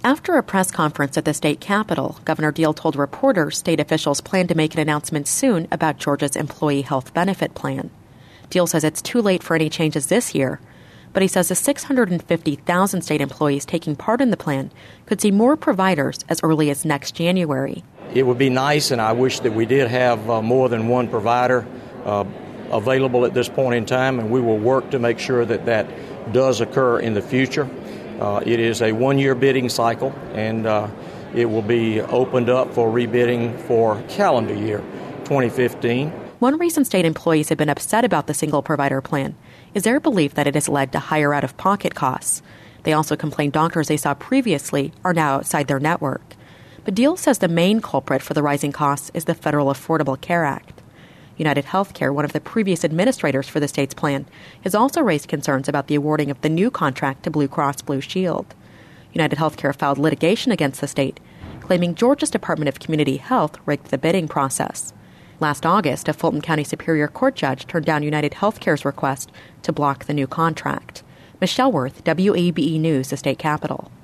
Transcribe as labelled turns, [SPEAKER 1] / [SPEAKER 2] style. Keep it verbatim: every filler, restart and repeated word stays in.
[SPEAKER 1] After a press conference at the state capitol, Governor Deal told reporters state officials plan to make an announcement soon about Georgia's employee health benefit plan. Deal says it's too late for any changes this year, but he says the six hundred fifty thousand state employees taking part in the plan could see more providers as early as next January.
[SPEAKER 2] It would be nice, and I wish that we did have uh, more than one provider uh, available at this point in time, and we will work to make sure that that does occur in the future. Uh, it is a one-year bidding cycle, and uh, it will be opened up for rebidding for calendar year twenty fifteen.
[SPEAKER 1] One reason state employees have been upset about the single provider plan is their belief that it has led to higher out-of-pocket costs. They also complain doctors they saw previously are now outside their network. But Deal says the main culprit for the rising costs is the Federal Affordable Care Act. United Healthcare, one of the previous administrators for the state's plan, has also raised concerns about the awarding of the new contract to Blue Cross Blue Shield. United Healthcare filed litigation against the state, claiming Georgia's Department of Community Health rigged the bidding process. Last August, a Fulton County Superior Court judge turned down United Healthcare's request to block the new contract. Michelle Worth, W A B E News, the state capitol.